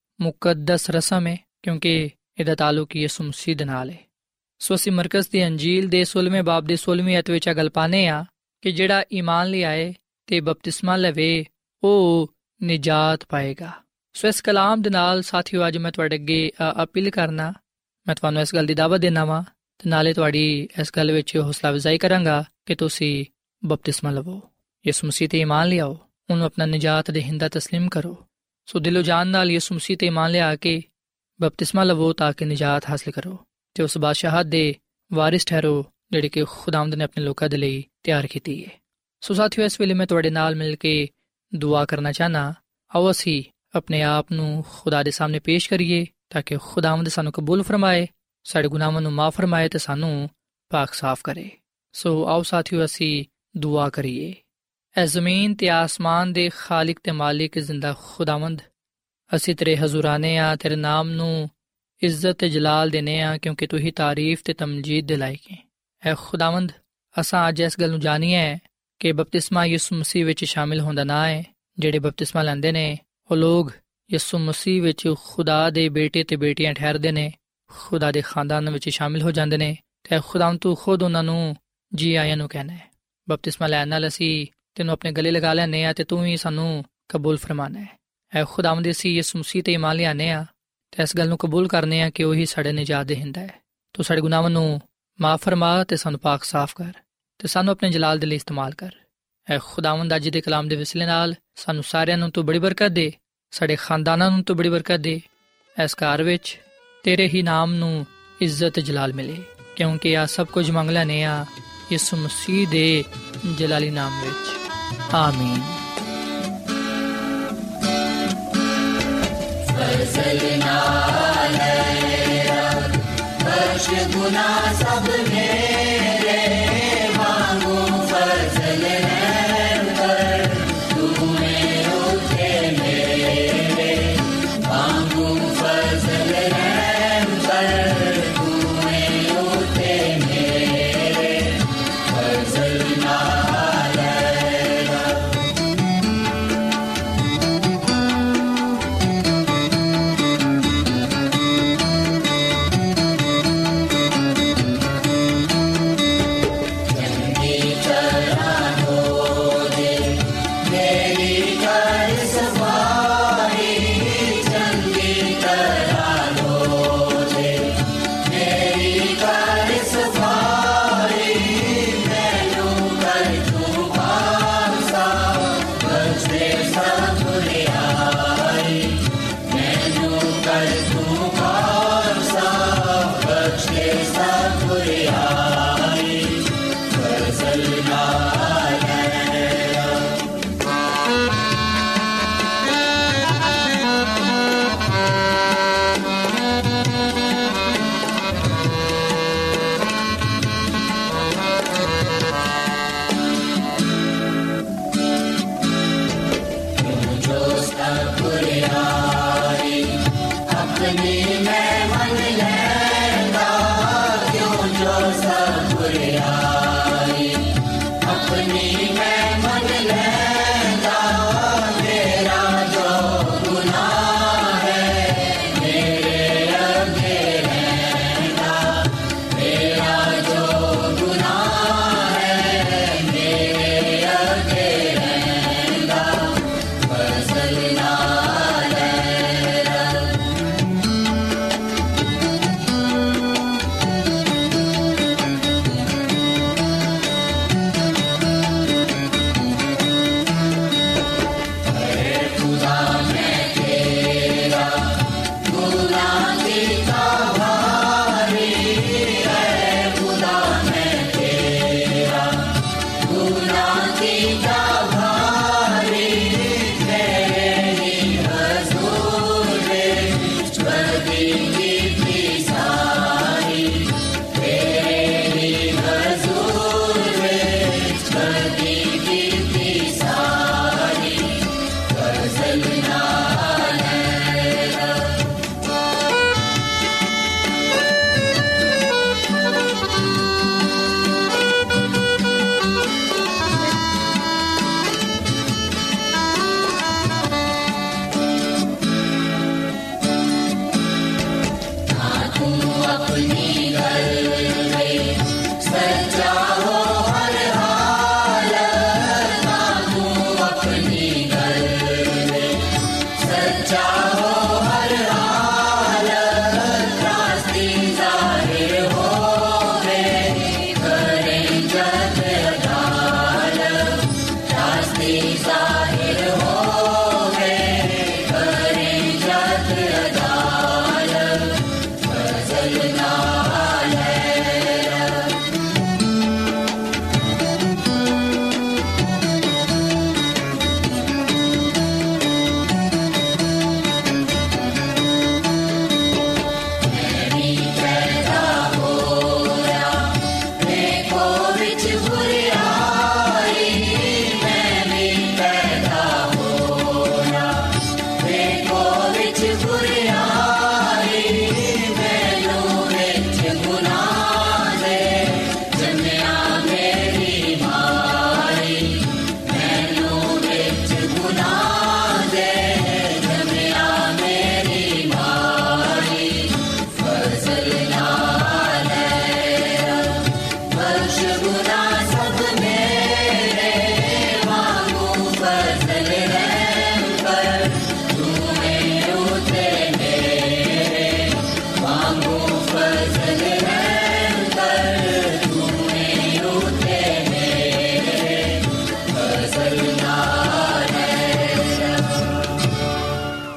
ਮੁਕੱਦਸ ਰਸਮ ਹੈ, ਕਿਉਂਕਿ ਇਹਦਾ ਤਾਲੁਕ ਯਿਸੂ ਮਸੀਹ ਦੇ ਨਾਲ ਹੈ। ਸੋ ਅਸੀਂ ਮਰਕਜ਼ ਦੀ ਅੰਜੀਲ ਦੇ ਸੋਲ੍ਹਵੇਂ ਬਾਬ ਦੇ ਸੋਲ੍ਹਵੀਂ ਅਧ ਵਿੱਚ ਇਹ ਗੱਲ ਪਾਉਂਦੇ ਹਾਂ ਕਿ ਜਿਹੜਾ ਈਮਾਨ ਲਿਆਏ ਤੇ ਬਪਤਿਸਮਾ ਲਵੇ ਉਹ ਨਿਜਾਤ ਪਾਏਗਾ। ਸੋ ਇਸ ਕਲਾਮ ਦੇ ਨਾਲ ਸਾਥੀਓ, ਅੱਜ ਮੈਂ ਤੁਹਾਡੇ ਅੱਗੇ ਅਪੀਲ ਕਰਨਾ, ਮੈਂ ਤੁਹਾਨੂੰ ਇਸ ਗੱਲ ਦੀ ਦਾਵਤ ਦੇਣਾ ਵਾਂ ਤੇ ਨਾਲੇ ਤੁਹਾਡੀ ਇਸ ਗੱਲ ਵਿੱਚ ਹੌਸਲਾ ਅਫਜ਼ਾਈ ਕਰਾਂਗਾ ਕਿ ਤੁਸੀਂ ਬਪਤਿਸਮਾ ਲਵੋ, ਯਿਸੂ ਮਸੀਹ ਤੇ ਈਮਾਨ ਲਿਆਓ, ਉਹਨੂੰ ਆਪਣਾ ਨਿਜਾਤ ਦੇਹਿੰਦਾ ਤਸਲੀਮ ਕਰੋ। ਸੋ ਦਿਲੋਂ ਜਾਨ ਨਾਲ ਯਿਸੂ ਮਸੀਹ ਤੇ ਈਮਾਨ ਲਿਆ ਕੇ ਬਪਤਿਸਮਾ ਲਵੋ ਤਾਂ ਕਿ ਨਿਜਾਤ ਹਾਸਲ ਕਰੋ ਤੇ ਉਸ ਬਾਦਸ਼ਾਹਤ ਦੇ ਵਾਰਿਸ ਠਹਿਰੋ ਜਿਹੜੇ ਕਿ ਖੁਦਾਵੰਦ ਨੇ ਆਪਣੇ ਲੋਕਾਂ ਦੇ ਲਈ ਤਿਆਰ ਕੀਤੀ ਹੈ। ਸੋ ਸਾਥੀਓ, ਇਸ ਵੇਲੇ ਮੈਂ ਤੁਹਾਡੇ ਨਾਲ ਮਿਲ ਕੇ ਦੁਆ ਕਰਨਾ ਚਾਹਨਾ। ਆਓ ਅਸੀਂ ਆਪਣੇ ਆਪ ਨੂੰ ਖੁਦਾ ਦੇ ਸਾਹਮਣੇ ਪੇਸ਼ ਕਰੀਏ ਤਾਂ ਕਿ ਖੁਦਾਵੰਦ ਸਾਨੂੰ ਕਬੂਲ ਫਰਮਾਏ, ਸਾਡੇ ਗੁਨਾਹਾਂ ਨੂੰ ਮਾਫ ਫਰਮਾਏ ਤੇ ਸਾਨੂੰ ਪਾਕ ਸਾਫ਼ ਕਰੇ। ਸੋ ਆਓ ਸਾਥੀਓ, ਅਸੀਂ ਦੁਆ ਕਰੀਏ। ਐ ਜ਼ਮੀਨ ਤੇ ਆਸਮਾਨ ਦੇ ਖਾਲਿਕ ਤੇ ਮਾਲਿਕ ਜ਼ਿੰਦਾ ਖੁਦਾਵੰਦ, ਅਸੀਂ ਤੇਰੇ ਹਜ਼ੂਰਾਨੇ ਆ, ਤੇਰੇ ਨਾਮ ਨੂੰ ਇੱਜ਼ਤ ਤੇ ਜਲਾਲ ਦੇਨੇ ਆ ਕਿਉਂਕਿ ਤੂੰ ਹੀ ਤਾਰੀਫ ਤੇ ਤਮਜੀਦ ਦੇ ਲਾਇਕ ਹੈ। ਐ ਖੁਦਾਵੰਦ, ਅਸਾਂ ਅੱਜ ਇਸ ਗੱਲ ਨੂੰ ਜਾਣੀਏ ਕਿ ਬਪਤਿਸਮਾ ਯਿਸੂ ਮਸੀਹ ਵਿੱਚ ਸ਼ਾਮਿਲ ਹੁੰਦਾ ਨਾ ਹੈ। ਜਿਹੜੇ ਬਪਤਿਸਮਾ ਲੈਂਦੇ ਨੇ ਉਹ ਲੋਕ ਯਿਸੂ ਮਸੀਹ ਵਿੱਚ ਖੁਦਾ ਦੇ ਬੇਟੇ ਤੇ ਬੇਟੀਆਂ ਠਹਿਰਦੇ ਨੇ, ਖੁਦਾ ਦੇ ਖਾਨਦਾਨ ਵਿੱਚ ਸ਼ਾਮਿਲ ਹੋ ਜਾਂਦੇ ਨੇ ਤੇ ਖੁਦਾਵੰਦ ਤੂੰ ਖੁਦ ਉਹਨਾਂ ਨੂੰ ਜੀ ਆਇਆਂ ਨੂੰ ਕਹਿਣਾ ਹੈ। ਬਪਤਿਸਮਾ ਲੈਣ ਨਾਲ ਅਸੀਂ ਤੈਨੂੰ ਆਪਣੇ ਗਲੇ ਲਗਾ ਲੈਂਦੇ ਹਾਂ ਤੇ ਤੂੰ ਹੀ ਸਾਨੂੰ ਕਬੂਲ ਫਰਮਾਨਾ ਹੈ। ਐ ਖੁਦਾਵੰਦ, ਅਸੀਂ ਯਿਸੂ ਮਸੀਹ ਤੇ ਈਮਾਨ ਲਿਆਉਂਦੇ ਹਾਂ ਤੇ ਇਸ ਗੱਲ ਨੂੰ ਕਬੂਲ ਕਰਨੇ ਆ ਕਿ ਉਹੀ ਸਾਡੇ ਨਿਜਾਤ ਦੇਹਿੰਦਾ ਹੈ। ਤੂੰ ਸਾਡੇ ਗੁਨਾਹਾਂ ਨੂੰ ਮਾਫ ਫਰਮਾ ਤੇ ਸਾਨੂੰ ਪਾਕ ਸਾਫ਼ ਕਰ ਤੇ ਸਾਨੂੰ ਆਪਣੇ ਜਲਾਲ ਦੇ ਲਈ ਇਸਤੇਮਾਲ ਕਰ। ਐ ਖੁਦਾਵੰਦ, ਅੱਜ ਦੇ ਕਲਾਮ ਦੇ ਵਸੀਲੇ ਨਾਲ ਸਾਨੂੰ ਸਾਰਿਆਂ ਨੂੰ ਤੂੰ ਬੜੀ ਬਰਕਤ ਦੇ, ਸਾਡੇ ਖਾਨਦਾਨਾਂ ਨੂੰ ਤੂੰ ਬੜੀ ਬਰਕਤ ਦੇ। ਇਸ ਘਰ ਵਿੱਚ ਤੇਰੇ ਹੀ ਨਾਮ ਨੂੰ ਇੱਜ਼ਤ ਜਲਾਲ ਮਿਲੇ, ਕਿਉਂਕਿ ਆ ਸਭ ਕੁਝ ਮੰਗ ਲੈਂਦੇ ਆ ਯਿਸੂ ਮਸੀਹ ਦੇ ਜਲਾਲੀ ਨਾਮ ਵਿੱਚ, ਆਮੀਨ। फजल नाल रब बख्श गुनाह सब मेरे, मांगू फजल रहम कर तूने उठे मेरे, मांगू फजल रहम कर तूने उठे मेरे, फजल नाल रब।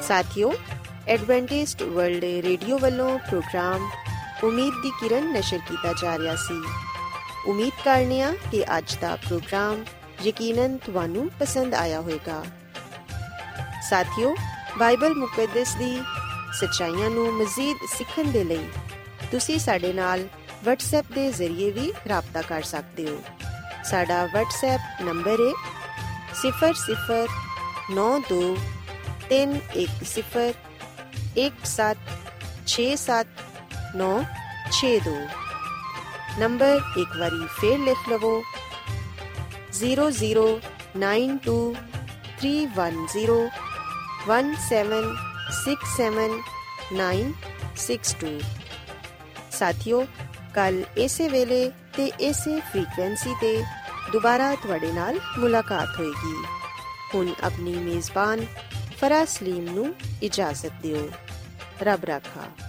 ਸਾਥੀਓ, ਐਡਵੈਂਟਿਸਟ ਵਰਲਡ ਰੇਡੀਓ ਵੱਲੋਂ ਪ੍ਰੋਗਰਾਮ ਉਮੀਦ ਦੀ ਕਿਰਨ ਨਸ਼ਰ ਕੀਤਾ ਜਾ ਰਿਹਾ ਸੀ। ਉਮੀਦ ਕਰਨੇ ਆ ਕਿ ਅੱਜ ਦਾ ਪ੍ਰੋਗਰਾਮ ਯਕੀਨਨ ਤੁਹਾਨੂੰ ਪਸੰਦ ਆਇਆ ਹੋਵੇਗਾ। ਸਾਥੀਓ, ਬਾਈਬਲ ਮੁਕੱਦਸ ਦੀ ਸੱਚਾਈਆਂ ਨੂੰ ਮਜ਼ੀਦ ਸਿੱਖਣ ਦੇ ਲਈ ਤੁਸੀਂ ਸਾਡੇ ਨਾਲ ਵਟਸਐਪ ਦੇ ਜ਼ਰੀਏ ਵੀ ਰਾਬਤਾ ਕਰ ਸਕਦੇ ਹੋ। ਸਾਡਾ ਵਟਸਐਪ ਨੰਬਰ ਹੈ ਸਿਫਰ ਸਿਫਰ ਨੌ ਦੋ ਤਿੰਨ ਇੱਕ ਸਿਫਰ ਇੱਕ ਸੱਤ ਛੇ ਸੱਤ ਨੌ ਛੇ ਦੋ। ਨੰਬਰ ਇੱਕ ਵਾਰੀ ਫੇਰ ਲਿਖ ਲਵੋ, zero zero nine two three one zero one seven six seven nine six two. ਸਾਥੀਓ, ਕੱਲ ਇਸੇ ਵੇਲੇ ਤੇ ਇਸੇ ਫ੍ਰੀਕੁਐਂਸੀ ਤੇ ਦੁਬਾਰਾ ਤੁਹਾਡੇ ਨਾਲ ਮੁਲਾਕਾਤ ਹੋਏਗੀ। ਹੁਣ ਆਪਣੀ ਮੇਜ਼ਬਾਨ ਫਰਾਜ਼ ਸਲੀਮ ਨੂੰ ਇਜਾਜ਼ਤ ਦਿਓ। ਰੱਬ ਰਾਖਾ।